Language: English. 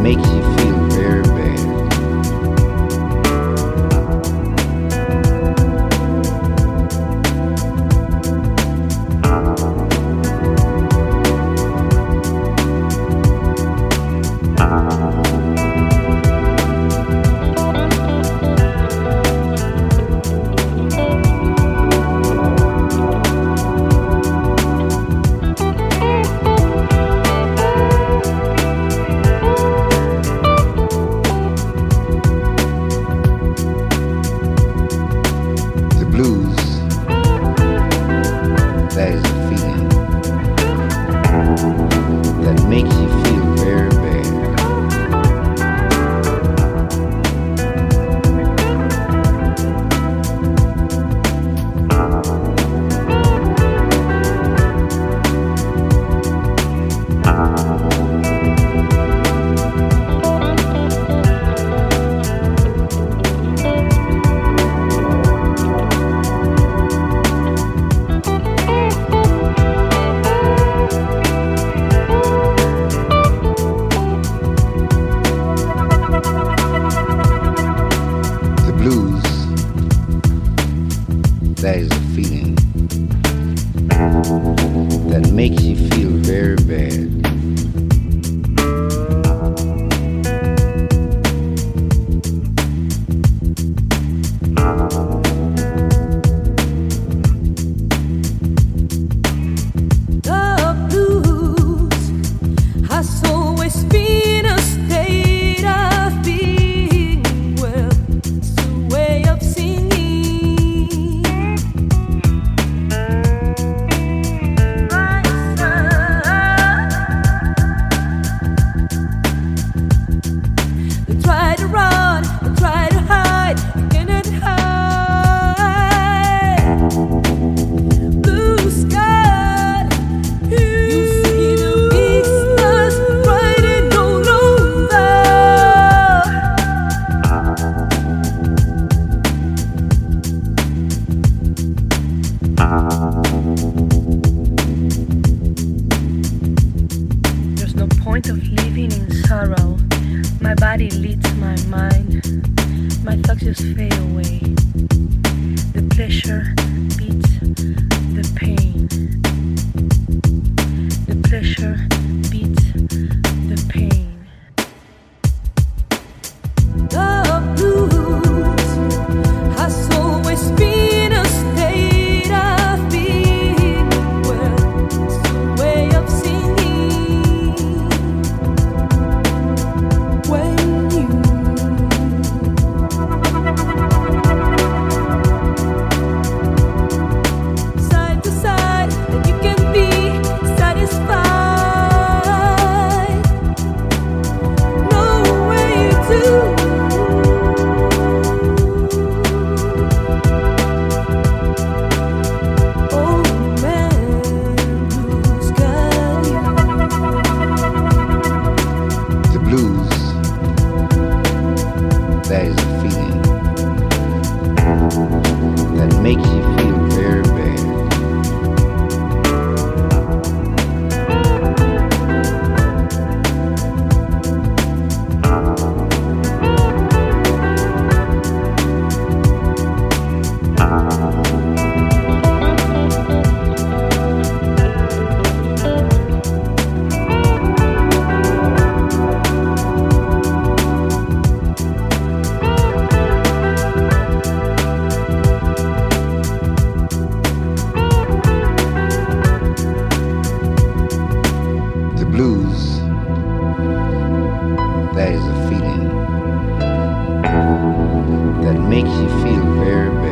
makes you feel very bad. Blues, that is a feeling that makes you feel very bad. Blues, that is a feeling that makes you feel very bad. The blues has always been a state of being. Well, it's a way of singing. They try to run, they try to hide, they cannot hide. Blue sky, you see the vistas riding all over. There's no point of living in sorrow. My body leads my mind. My thoughts just fade away. The pleasure beats the pain. The pleasure beats the pain. The blues has always been a state of being. Well, it's a way of singing. When you side to side, and you can be satisfied. No way to. Oh man, who's got you? The blues, that is a feeling that makes you feel very bad. The blues, that is a feeling that makes you feel very bad.